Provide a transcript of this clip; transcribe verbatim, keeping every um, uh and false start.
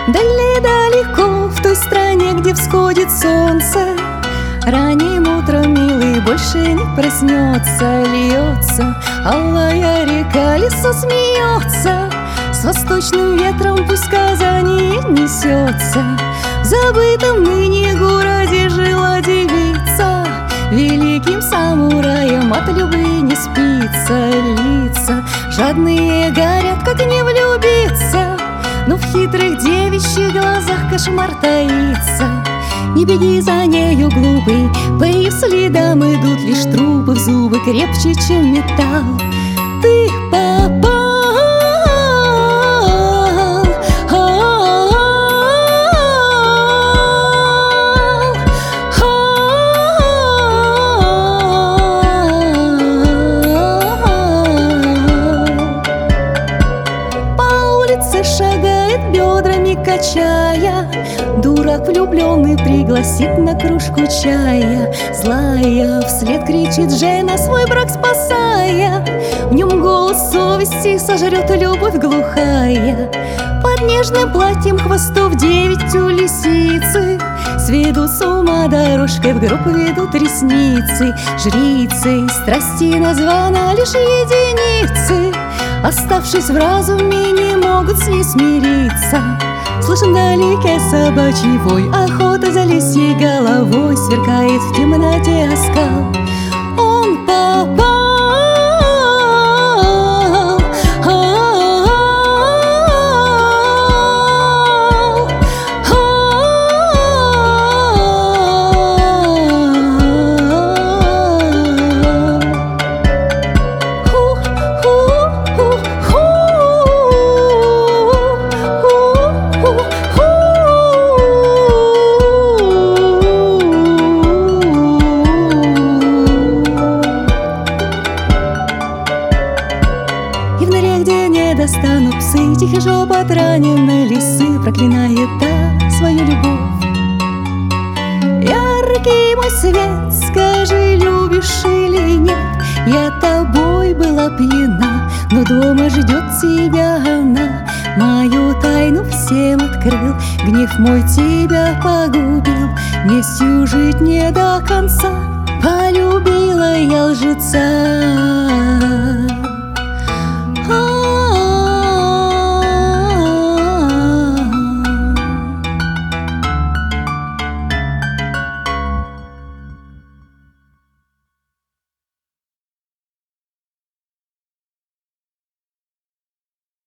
Далеко в той стране, где всходит солнце, ранним утром милый больше не проснется. Льется алая река, лесо смеется, с восточным ветром пусть сказание несется. В забытом ныне городе жила девица, великим самураем от любви не спится. Лица жадные горят, как не влюбиться, но в хитрых девичьих глазах кошмар таится. Не беги за нею, глупый, по ее следам идут лишь трупы, в зубы крепче, чем металл. Ты попал, по улице шагает, бедрами качая, дурак влюбленный пригласит на кружку чая. Злая вслед кричит жена, свой брак спасая, в нем голос совести сожрет любовь глухая. Под нежным платьем хвостов девять у лисицы сведут с ума дорожкой, в гроб ведут ресницы. Жрицы страсти названа лишь единицы, оставшись в разуме, не могут с ней смириться. Слышен вдалеке собачий вой, охота за лисьей головой, сверкает в темноте оскал. Он попал, где не достанут псы, тихий шепот раненой лисы проклинает та свою любовь. Яркий мой свет, скажи, любишь или нет? Я тобой была пьяна, но дома ждет тебя она. Мою тайну всем открыл, гнев мой тебя погубил. Местью жить не до конца, полюбила я лжеца.